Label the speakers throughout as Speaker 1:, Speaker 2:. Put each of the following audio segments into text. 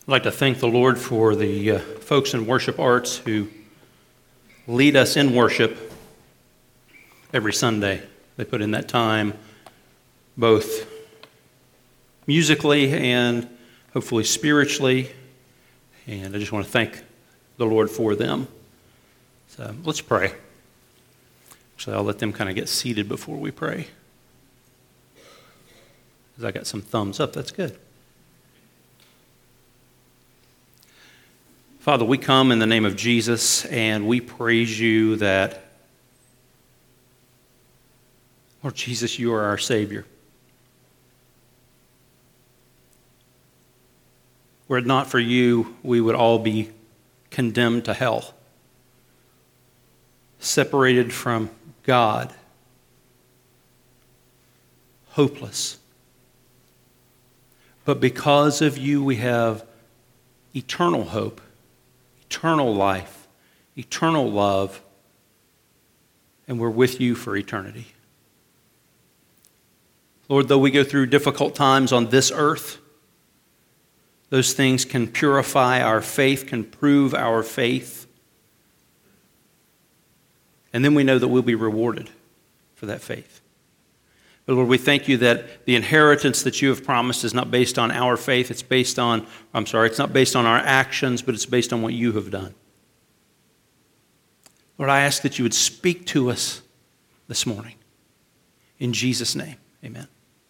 Speaker 1: I'd like to thank the Lord for the folks in Worship Arts who lead us in worship every Sunday. They put in that time both musically and hopefully spiritually, and I just want to thank the Lord for them. So let's pray. Actually, I'll let them kind of get seated before we pray. Because I got some thumbs up, that's good. Father, we come in the name of Jesus, and we praise you that, Lord Jesus, you are our Savior. Were it not for you, we would all be condemned to hell, separated from God, hopeless. But because of you, we have eternal hope, eternal life, eternal love, and we're with you for eternity. Lord, though we go through difficult times on this earth, those things can purify our faith, can prove our faith, and then we know that we'll be rewarded for that faith. But Lord, we thank you that the inheritance that you have promised is not based on our faith, it's not based on our actions, but it's based on what you have done. Lord, I ask that you would speak to us this morning. In Jesus' name, amen.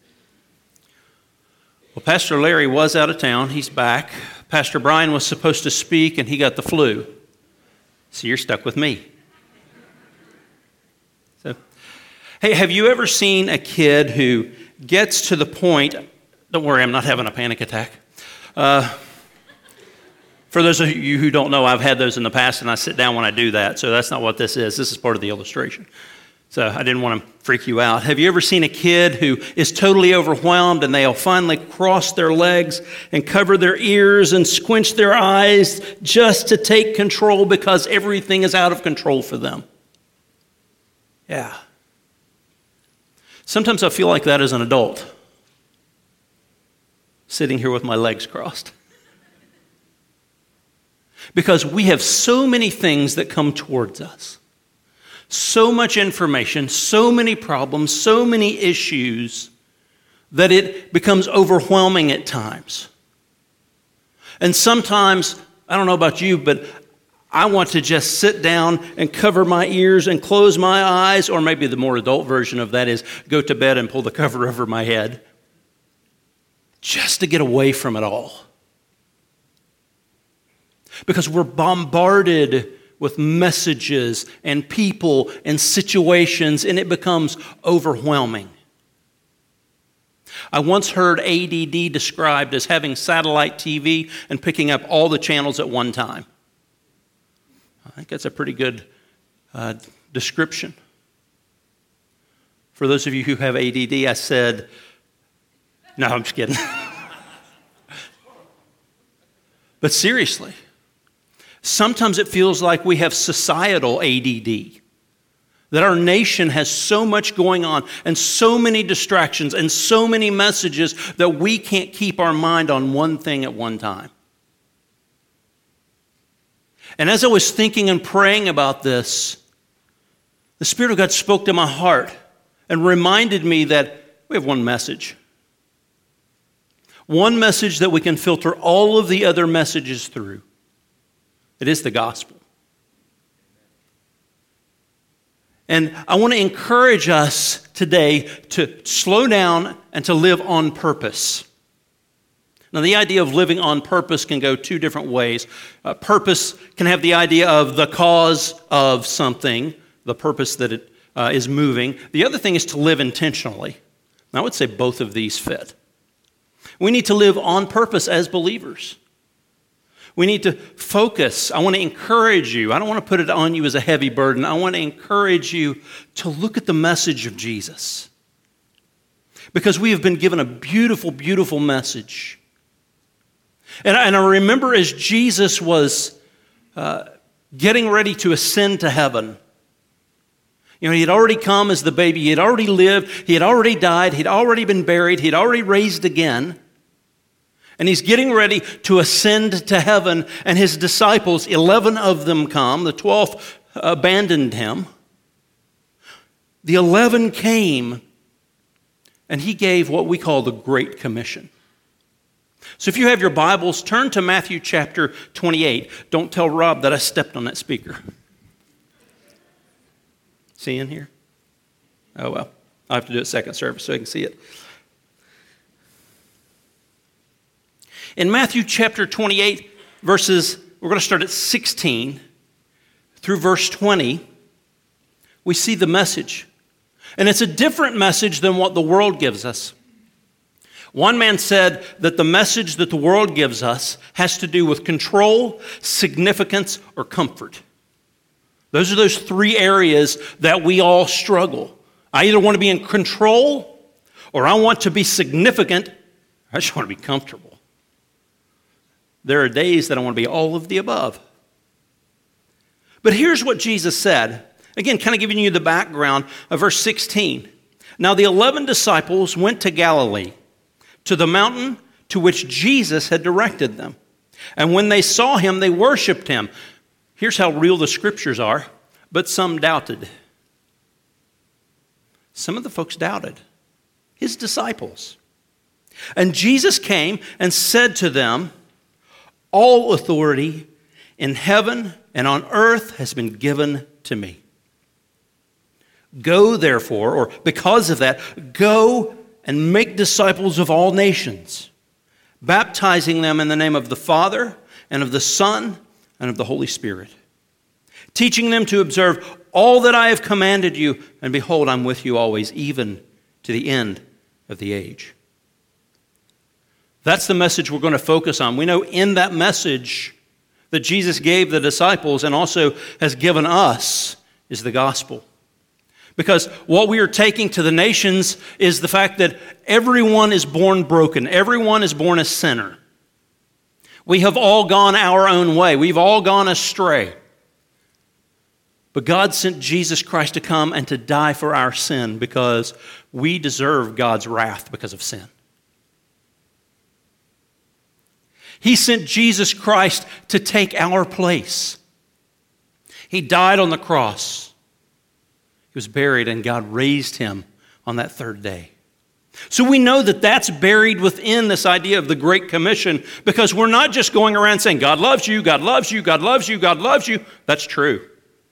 Speaker 1: Well, Pastor Larry was out of town. He's back. Pastor Brian was supposed to speak, and he got the flu. So you're stuck with me. Hey, have you ever seen a kid who gets to the point, don't worry, I'm not having a panic attack. For those of you who don't know, I've had those in the past, and I sit down when I do that, so that's not what this is. This is part of the illustration. So I didn't want to freak you out. Have you ever seen a kid who is totally overwhelmed, and they'll finally cross their legs and cover their ears and squinch their eyes just to take control because everything is out of control for them? Yeah. Sometimes I feel like that as an adult, sitting here with my legs crossed. Because we have so many things that come towards us, so much information, so many problems, so many issues, that it becomes overwhelming at times. And sometimes, I don't know about you, but I want to just sit down and cover my ears and close my eyes, or maybe the more adult version of that is go to bed and pull the cover over my head, just to get away from it all. Because we're bombarded with messages and people and situations, and it becomes overwhelming. I once heard ADD described as having satellite TV and picking up all the channels at one time. I think that's a pretty good description. For those of you who have ADD, I said, no, I'm just kidding. But seriously, sometimes it feels like we have societal ADD, that our nation has so much going on and so many distractions and so many messages that we can't keep our mind on one thing at one time. And as I was thinking and praying about this, the Spirit of God spoke to my heart and reminded me that we have one message. One message that we can filter all of the other messages through. It is the gospel. And I want to encourage us today to slow down and to live on purpose. Now, the idea of living on purpose can go two different ways. Purpose can have the idea of the cause of something, the purpose that it is moving. The other thing is to live intentionally. And I would say both of these fit. We need to live on purpose as believers. We need to focus. I want to encourage you. I don't want to put it on you as a heavy burden. I want to encourage you to look at the message of Jesus. Because we have been given a beautiful, beautiful message. And I remember as Jesus was getting ready to ascend to heaven, you know, he had already come as the baby, he had already lived, he had already died, he'd already been buried, he'd already raised again. And he's getting ready to ascend to heaven, and his disciples, 11 of them come. The 12th abandoned him. The 11 came, and he gave what we call the Great Commission. So if you have your Bibles, turn to Matthew chapter 28. Don't tell Rob that I stepped on that speaker. See in here? Oh, well, I have to do it second service so I can see it. In Matthew chapter 28, we're going to start at 16 through verse 20, we see the message. And it's a different message than what the world gives us. One man said that the message that the world gives us has to do with control, significance, or comfort. Those are those three areas that we all struggle. I either want to be in control, or I want to be significant, or I just want to be comfortable. There are days that I want to be all of the above. But here's what Jesus said. Again, kind of giving you the background of verse 16. Now the 11 disciples went to Galilee, to the mountain to which Jesus had directed them. And when they saw him, they worshiped him. Here's how real the scriptures are. But some doubted. Some of the folks doubted. His disciples. And Jesus came and said to them, all authority in heaven and on earth has been given to me. Go, therefore, or because of that, go and make disciples of all nations, baptizing them in the name of the Father and of the Son and of the Holy Spirit, teaching them to observe all that I have commanded you, and behold, I'm with you always, even to the end of the age. That's the message we're going to focus on. We know in that message that Jesus gave the disciples and also has given us is the gospel. Because what we are taking to the nations is the fact that everyone is born broken. Everyone is born a sinner. We have all gone our own way. We've all gone astray. But God sent Jesus Christ to come and to die for our sin because we deserve God's wrath because of sin. He sent Jesus Christ to take our place. He died on the cross. He was buried, and God raised him on that third day. So we know that that's buried within this idea of the Great Commission, because we're not just going around saying, God loves you, God loves you, God loves you, God loves you. That's true.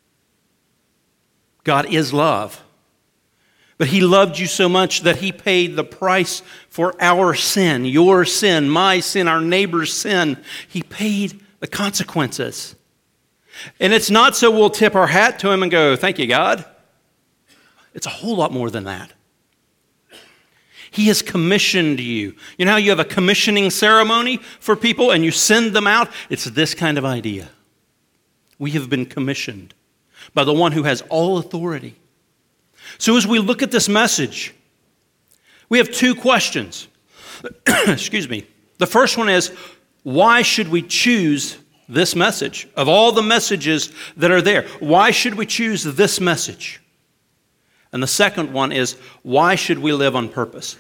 Speaker 1: God is love. But he loved you so much that he paid the price for our sin, your sin, my sin, our neighbor's sin. He paid the consequences. And it's not so we'll tip our hat to him and go, thank you, God. It's a whole lot more than that. He has commissioned you. You know how you have a commissioning ceremony for people and you send them out? It's this kind of idea. We have been commissioned by the one who has all authority. So as we look at this message, we have two questions. Excuse me. The first one is, why should we choose this message? Of all the messages that are there, why should we choose this message? And the second one is, why should we live on purpose?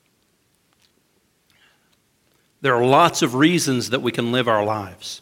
Speaker 1: There are lots of reasons that we can live our lives.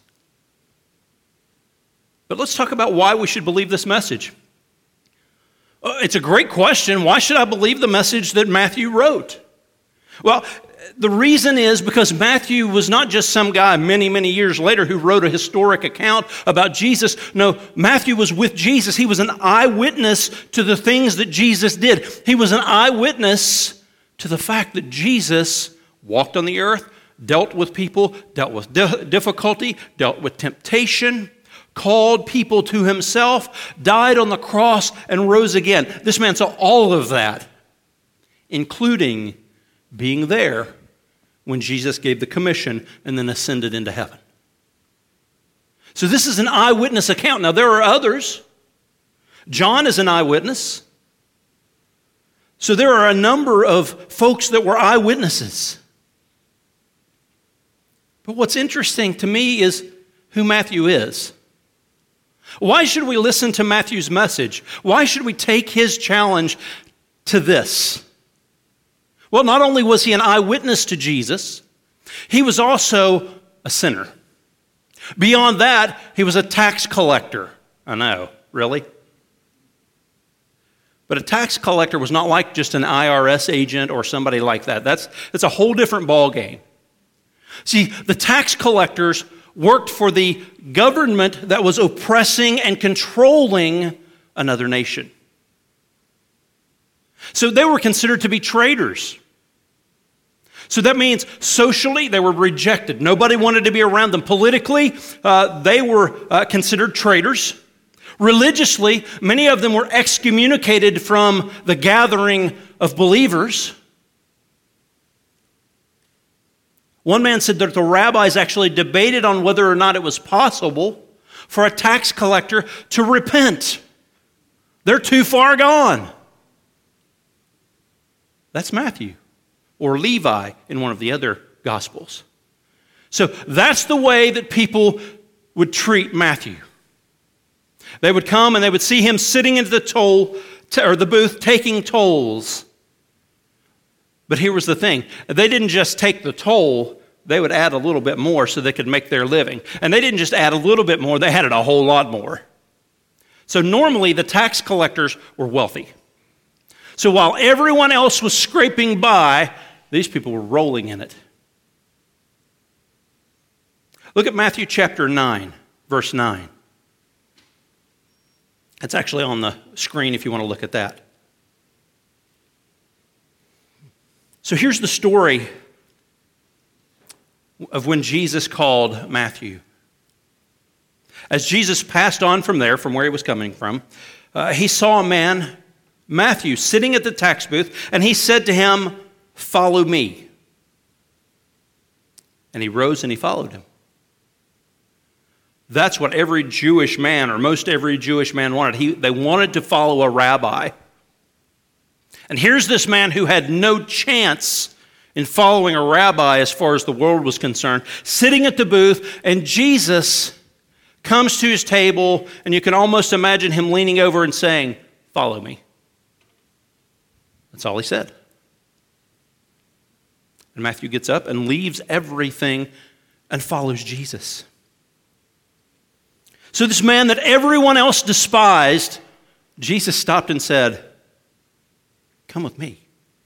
Speaker 1: But let's talk about why we should believe this message. It's a great question. Why should I believe the message that Matthew wrote? Well, the reason is because Matthew was not just some guy many, many years later who wrote a historic account about Jesus. No, Matthew was with Jesus. He was an eyewitness to the things that Jesus did. He was an eyewitness to the fact that Jesus walked on the earth, dealt with people, dealt with difficulty, dealt with temptation, called people to himself, died on the cross, and rose again. This man saw all of that, including being there when Jesus gave the commission and then ascended into heaven. So this is an eyewitness account. Now, there are others. John is an eyewitness. So there are a number of folks that were eyewitnesses. But what's interesting to me is who Matthew is. Why should we listen to Matthew's message? Why should we take his challenge to this? Well, not only was he an eyewitness to Jesus, He was also a sinner. Beyond that, he was a tax collector. I know, really? But a tax collector was not like just an IRS agent or somebody like that. That's a whole different ballgame. See, the tax collectors worked for the government that was oppressing and controlling another nation. So they were considered to be traitors. So that means socially they were rejected. Nobody wanted to be around them. Politically, they were considered traitors. Religiously, many of them were excommunicated from the gathering of believers. One man said that the rabbis actually debated on whether or not it was possible for a tax collector to repent. They're too far gone. That's Matthew or Levi in one of the other Gospels. So that's the way that people would treat Matthew. They would come and they would see him sitting in the booth taking tolls. But here was the thing. They didn't just take the toll, they would add a little bit more so they could make their living. And they didn't just add a little bit more, they added a whole lot more. So normally the tax collectors were wealthy. So while everyone else was scraping by, these people were rolling in it. Look at Matthew chapter 9, verse 9. It's actually on the screen if you want to look at that. So here's the story of when Jesus called Matthew. As Jesus passed on from there, from where he was coming from, he saw a man, Matthew, sitting at the tax booth, and he said to him, "Follow me." And he rose and he followed him. That's what every Jewish man, or most every Jewish man wanted. They wanted to follow a rabbi. And here's this man who had no chance in following a rabbi as far as the world was concerned, sitting at the booth, and Jesus comes to his table, and you can almost imagine him leaning over and saying, "Follow me." That's all he said. And Matthew gets up and leaves everything and follows Jesus. So this man that everyone else despised, Jesus stopped and said, "Come with me."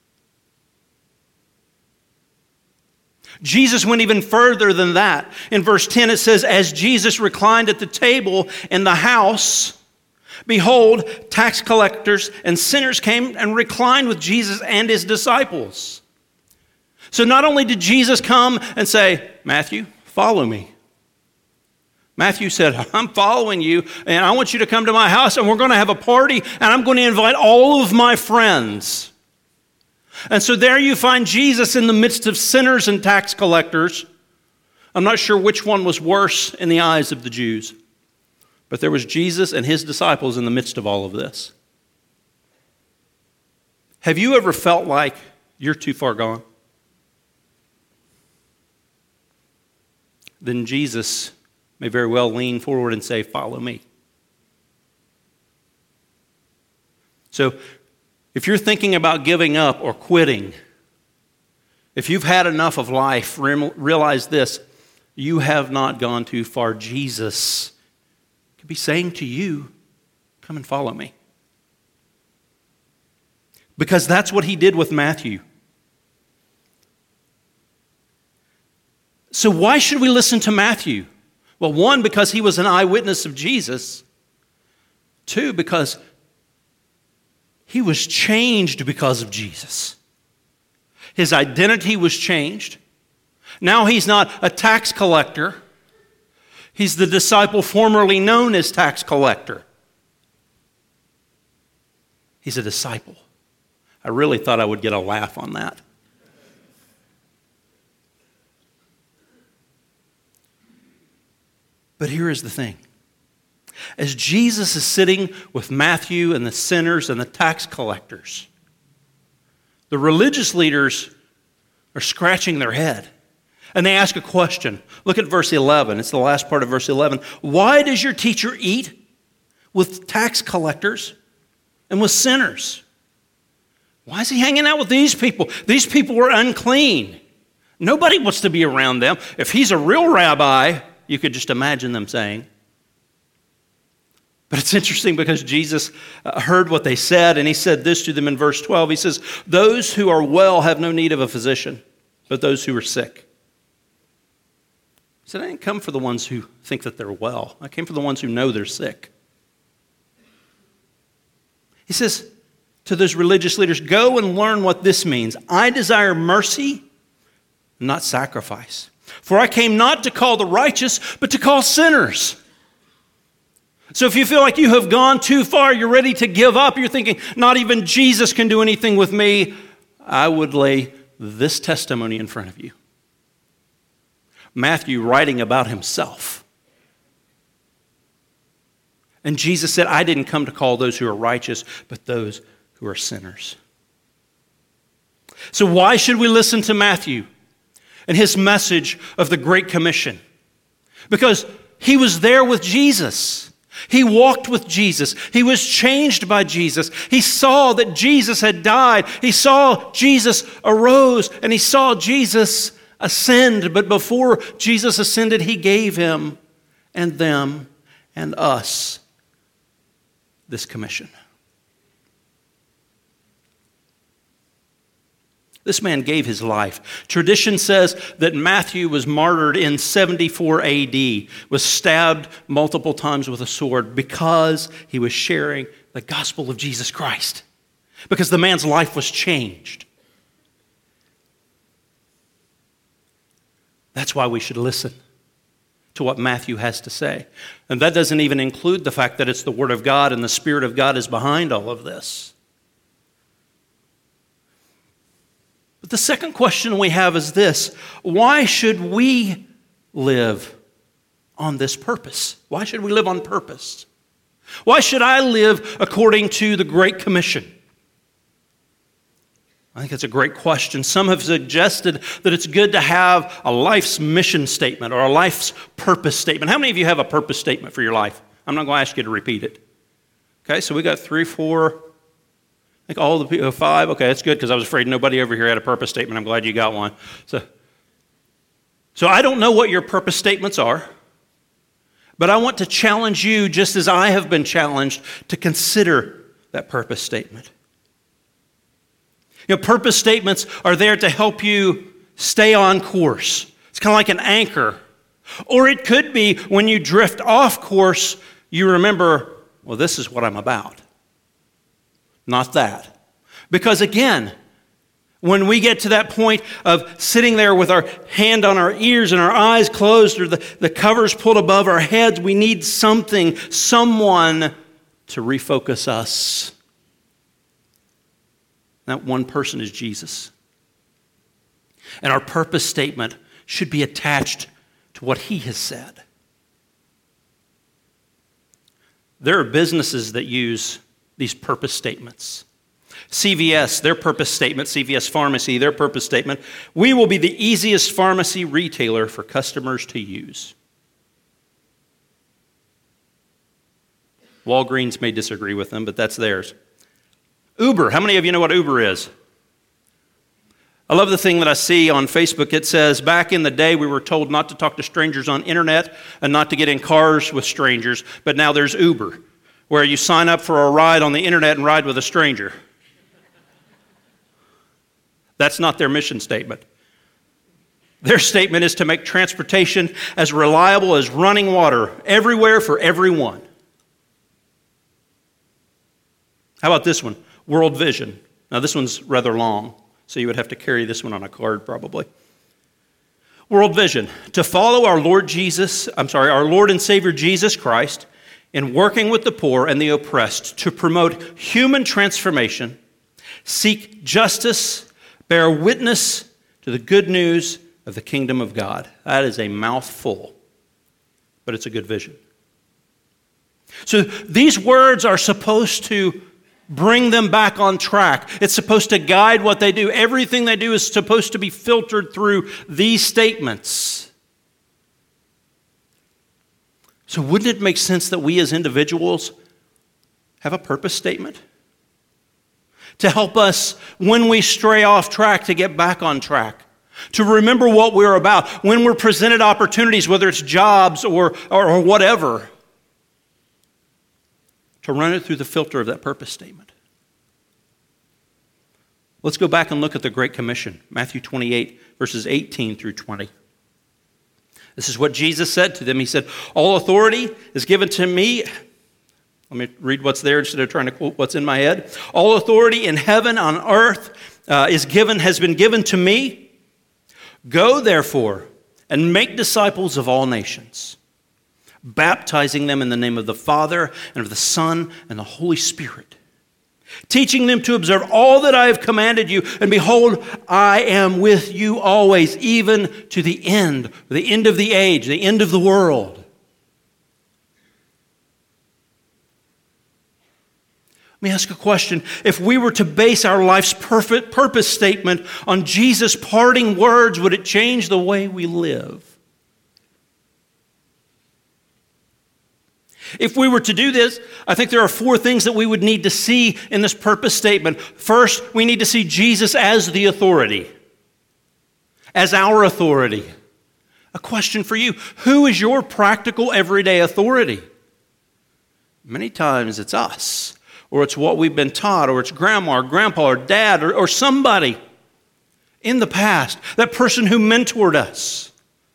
Speaker 1: Jesus went even further than that. In verse 10 it says, "As Jesus reclined at the table in the house, behold, tax collectors and sinners came and reclined with Jesus and his disciples." So not only did Jesus come and say, "Matthew, follow me." Matthew said, "I'm following you, and I want you to come to my house, and we're going to have a party, and I'm going to invite all of my friends." And so there you find Jesus in the midst of sinners and tax collectors. I'm not sure which one was worse in the eyes of the Jews, but there was Jesus and his disciples in the midst of all of this. Have you ever felt like you're too far gone? Then Jesus may very well lean forward and say, "Follow me." So if you're thinking about giving up or quitting, if you've had enough of life, realize this: you have not gone too far. Jesus could be saying to you, "Come and follow me." Because that's what he did with Matthew. So why should we listen to Matthew? Well, one, because he was an eyewitness of Jesus. Two, because he was changed because of Jesus. His identity was changed. Now he's not a tax collector. He's the disciple formerly known as tax collector. He's a disciple. I really thought I would get a laugh on that. But here is the thing. As Jesus is sitting with Matthew and the sinners and the tax collectors, the religious leaders are scratching their head. And they ask a question. Look at verse 11. It's the last part of verse 11. "Why does your teacher eat with tax collectors and with sinners?" Why is he hanging out with these people? These people were unclean. Nobody wants to be around them. If he's a real rabbi, you could just imagine them saying. But it's interesting because Jesus heard what they said, and he said this to them in verse 12. He says, those who are well have no need of a physician, but those who are sick. He said, I didn't come for the ones who think that they're well. I came for the ones who know they're sick. He says to those religious leaders, go and learn what this means. I desire mercy, not sacrifice. For I came not to call the righteous, but to call sinners. So if you feel like you have gone too far, you're ready to give up, you're thinking, not even Jesus can do anything with me, I would lay this testimony in front of you. Matthew writing about himself. And Jesus said, I didn't come to call those who are righteous, but those who are sinners. So why should we listen to Matthew and his message of the Great Commission? Because he was there with Jesus. He walked with Jesus. He was changed by Jesus. He saw that Jesus had died. He saw Jesus arose, and he saw Jesus ascend. But before Jesus ascended, he gave him and them and us this commission. This man gave his life. Tradition says that Matthew was martyred in 74 AD, was stabbed multiple times with a sword because he was sharing the gospel of Jesus Christ, because the man's life was changed. That's why we should listen to what Matthew has to say. And that doesn't even include the fact that it's the Word of God and the Spirit of God is behind all of this. But the second question we have is this: why should we live on this purpose? Why should we live on purpose? Why should I live according to the Great Commission? I think it's a great question. Some have suggested that it's good to have a life's mission statement or a life's purpose statement. How many of you have a purpose statement for your life? I'm not going to ask you to repeat it. Okay, so we got 3, 4, I think all the people, 5. Okay, that's good because I was afraid nobody over here had a purpose statement. I'm glad you got one. So I don't know what your purpose statements are, but I want to challenge you, just as I have been challenged, to consider that purpose statement. You know, purpose statements are there to help you stay on course. It's kind of like an anchor. Or it could be when you drift off course, you remember, well, this is what I'm about. Not that. Because again, when we get to that point of sitting there with our hand on our ears and our eyes closed or the covers pulled above our heads, we need something, someone to refocus us. That one person is Jesus. And our purpose statement should be attached to what he has said. There are businesses that use these purpose statements. CVS, their purpose statement, CVS Pharmacy, their purpose statement, we will be the easiest pharmacy retailer for customers to use. Walgreens may disagree with them, but that's theirs. Uber, how many of you know what Uber is? I love the thing that I see on Facebook. It says, back in the day we were told not to talk to strangers on internet and not to get in cars with strangers, but now there's Uber, where you sign up for a ride on the internet and ride with a stranger. That's not their mission statement. Their statement is to make transportation as reliable as running water, everywhere for everyone. How about this one? World Vision. Now this one's rather long, so you would have to carry this one on a card probably. World Vision, to follow our Lord and Savior Jesus Christ in working with the poor and the oppressed, to promote human transformation, seek justice, bear witness to the good news of the kingdom of God. That is a mouthful, but it's a good vision. So these words are supposed to bring them back on track. It's supposed to guide what they do. Everything they do is supposed to be filtered through these statements. So wouldn't it make sense that we as individuals have a purpose statement to help us when we stray off track to get back on track? to remember what we're about when we're presented opportunities, whether it's jobs or whatever, to run it through the filter of that purpose statement. Let's go back and look at the Great Commission, Matthew 28, verses 18 through 20. This is what Jesus said to them. He said, "All authority is given to me." Let me read what's there instead of trying to quote what's in my head. "All authority in heaven, on earth, has been given to me. Go, therefore, and make disciples of all nations, baptizing them in the name of the Father and of the Son and the Holy Spirit, teaching them to observe all that I have commanded you. And behold, I am with you always, even to the end of the age, the end of the world." Let me ask a question. If we were to base our life's perfect purpose statement on Jesus' parting words, would it change the way we live? If we were to do this, I think there are 4 things that we would need to see in this purpose statement. First, we need to see Jesus as the authority, as our authority. A question for you: who is your practical everyday authority? Many times it's us, or it's what we've been taught, or it's grandma or grandpa or dad or somebody in the past, that person who mentored us.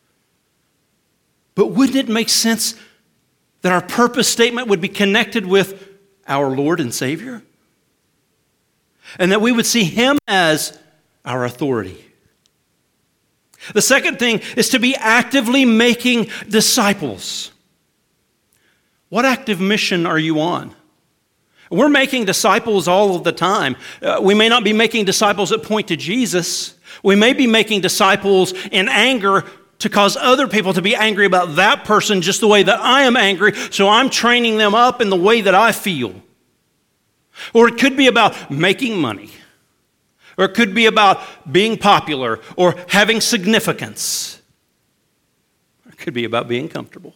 Speaker 1: But wouldn't it make sense that our purpose statement would be connected with our Lord and Savior? And that we would see Him as our authority. The second thing is to be actively making disciples. What active mission are you on? We're making disciples all of the time. We may not be making disciples that point to Jesus. We may be making disciples in anger to cause other people to be angry about that person just the way that I am angry, so I'm training them up in the way that I feel. Or it could be about making money. Or it could be about being popular or having significance. Or it could be about being comfortable.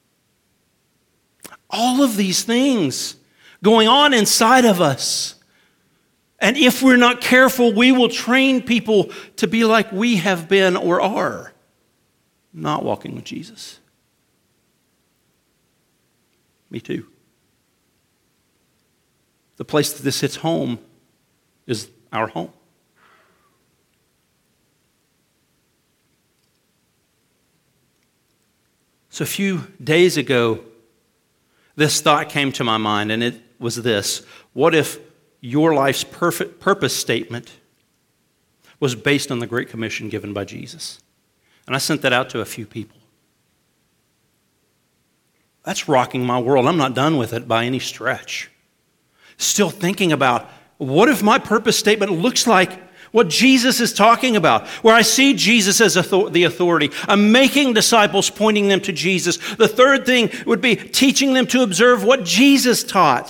Speaker 1: All of these things going on inside of us. And if we're not careful, we will train people to be like we have been or are, not walking with Jesus. Me too. The place that this hits home is our home. So a few days ago, this thought came to my mind, and it was this: what if your life's perfect purpose statement was based on the Great Commission given by Jesus? And I sent that out to a few people. That's rocking my world. I'm not done with it by any stretch. Still thinking about, what if my purpose statement looks like what Jesus is talking about, where I see Jesus as the authority. I'm making disciples, pointing them to Jesus. The third thing would be teaching them to observe what Jesus taught.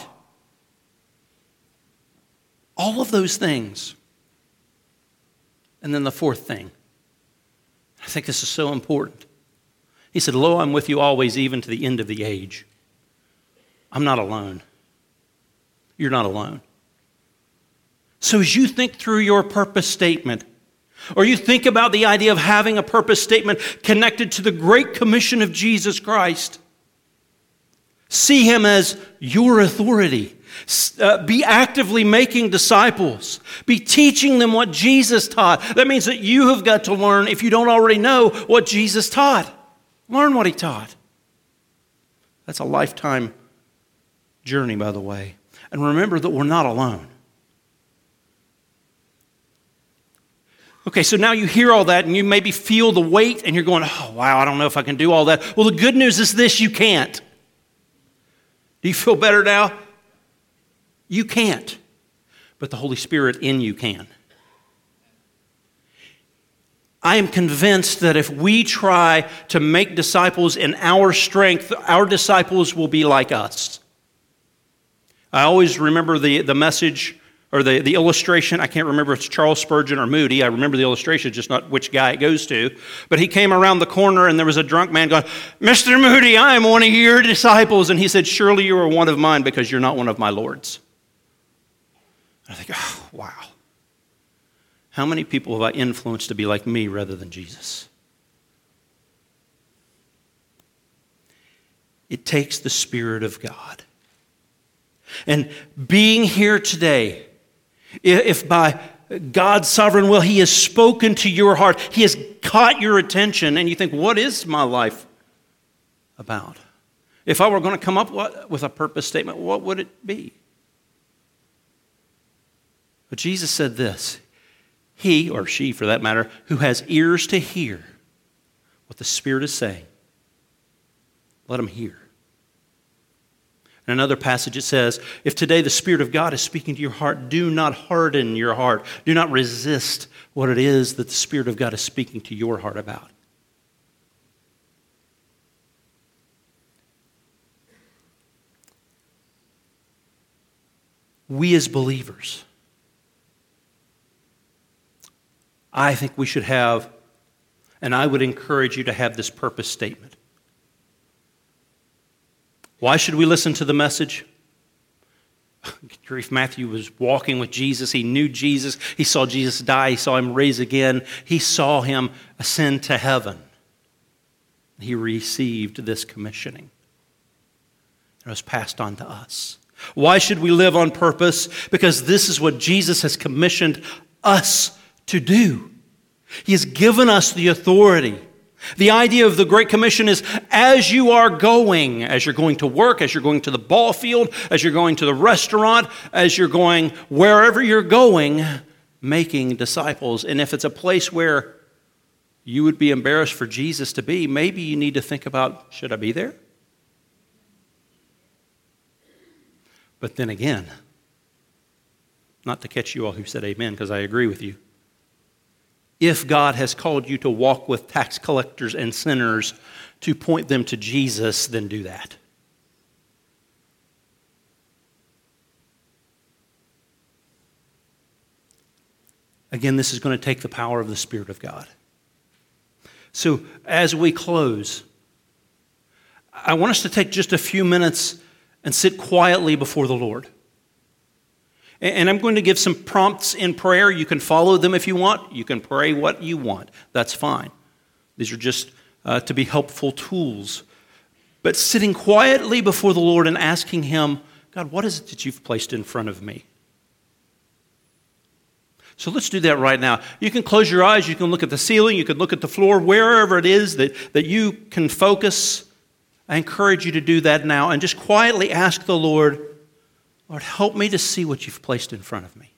Speaker 1: All of those things. And then the fourth thing. I think this is so important. He said, "Lo, I'm with you always, even to the end of the age." I'm not alone. You're not alone. So as you think through your purpose statement, or you think about the idea of having a purpose statement connected to the Great Commission of Jesus Christ, see Him as your authority. Be actively making disciples. Be teaching them what Jesus taught. That means that you have got to learn, if you don't already know, what Jesus taught. Learn what He taught. That's a lifetime journey, by the way. And remember that we're not alone. Okay, so now you hear all that and you maybe feel the weight and you're going, "Oh, wow, I don't know if I can do all that." Well, the good news is this: you can't. Do you feel better now? You can't, but the Holy Spirit in you can. I am convinced that if we try to make disciples in our strength, our disciples will be like us. I always remember the message or the illustration. I can't remember if it's Charles Spurgeon or Moody. I remember the illustration, just not which guy it goes to. But he came around the corner and there was a drunk man going, "Mr. Moody, I am one of your disciples." And he said, "Surely you are one of mine because you're not one of my Lord's." I think, oh, wow. How many people have I influenced to be like me rather than Jesus? It takes the Spirit of God. And being here today, if by God's sovereign will He has spoken to your heart, He has caught your attention, and you think, what is my life about? If I were going to come up with a purpose statement, what would it be? But Jesus said this, he, or she for that matter, who has ears to hear what the Spirit is saying, let him hear. In another passage it says, if today the Spirit of God is speaking to your heart, do not harden your heart. Do not resist what it is that the Spirit of God is speaking to your heart about. We as believers, I think we should have, and I would encourage you to have this purpose statement. Why should we listen to the message? Grief, Matthew was walking with Jesus. He knew Jesus. He saw Jesus die. He saw him rise again. He saw him ascend to heaven. He received this commissioning. It was passed on to us. Why should we live on purpose? Because this is what Jesus has commissioned us to do. He has given us the authority. The idea of the Great Commission is as you're going to work, as you're going to the ball field, as you're going to the restaurant, as you're going wherever you're going, making disciples. And if it's a place where you would be embarrassed for Jesus to be, maybe you need to think about, should I be there? But then again, not to catch you all who said amen, because I agree with you. If God has called you to walk with tax collectors and sinners to point them to Jesus, then do that. Again, this is going to take the power of the Spirit of God. So as we close, I want us to take just a few minutes and sit quietly before the Lord. And I'm going to give some prompts in prayer. You can follow them if you want. You can pray what you want. That's fine. These are just to be helpful tools. But sitting quietly before the Lord and asking Him, God, what is it that you've placed in front of me? So let's do that right now. You can close your eyes. You can look at the ceiling. You can look at the floor. Wherever it is that you can focus, I encourage you to do that now. And just quietly ask the Lord, Lord, help me to see what you've placed in front of me.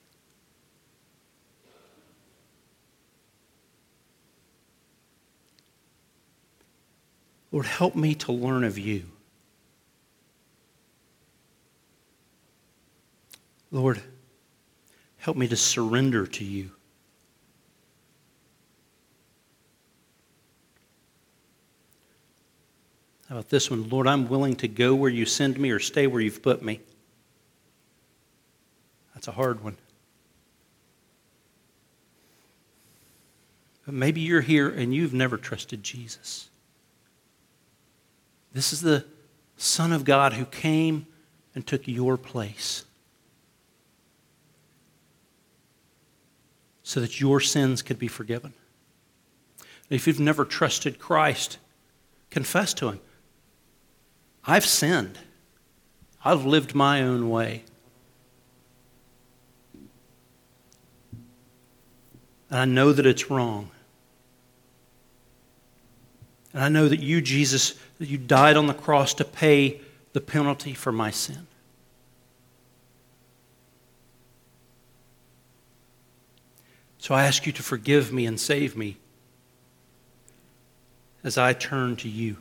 Speaker 1: Lord, help me to learn of you. Lord, help me to surrender to you. How about this one? Lord, I'm willing to go where you send me or stay where you've put me. That's a hard one. But maybe you're here and you've never trusted Jesus. This is the Son of God who came and took your place so that your sins could be forgiven. If you've never trusted Christ, confess to Him. I've sinned. I've lived my own way. And I know that it's wrong. And I know that you, Jesus, that you died on the cross to pay the penalty for my sin. So I ask you to forgive me and save me as I turn to you.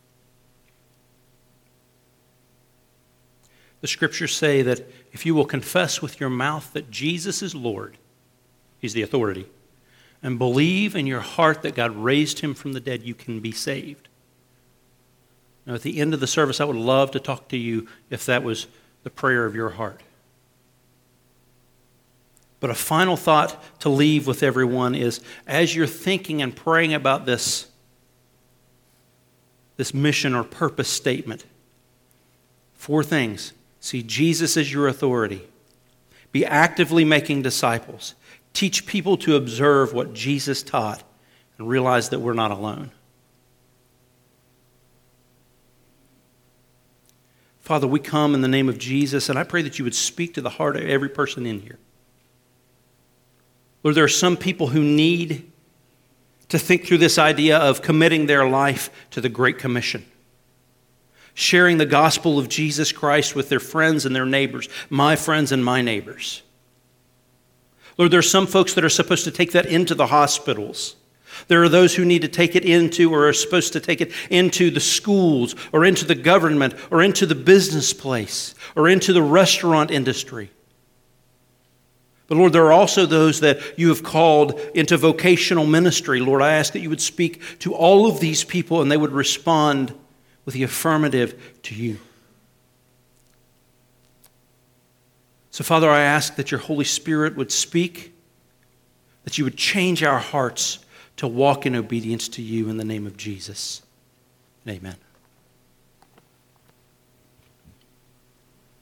Speaker 1: The Scriptures say that if you will confess with your mouth that Jesus is Lord, He's the authority, and believe in your heart that God raised Him from the dead, you can be saved. Now, at the end of the service, I would love to talk to you if that was the prayer of your heart. But a final thought to leave with everyone is, as you're thinking and praying about this mission or purpose statement, 4 things. See Jesus as your authority. Be actively making disciples. Teach people to observe what Jesus taught and realize that we're not alone. Father, we come in the name of Jesus, and I pray that you would speak to the heart of every person in here. Lord, there are some people who need to think through this idea of committing their life to the Great Commission, sharing the gospel of Jesus Christ with their friends and their neighbors, my friends and my neighbors. Lord, there are some folks that are supposed to take that into the hospitals. There are those who need to take it into or are supposed to take it into the schools or into the government or into the business place or into the restaurant industry. But Lord, there are also those that you have called into vocational ministry. Lord, I ask that you would speak to all of these people and they would respond with the affirmative to you. So, Father, I ask that your Holy Spirit would speak, that you would change our hearts to walk in obedience to you in the name of Jesus. Amen.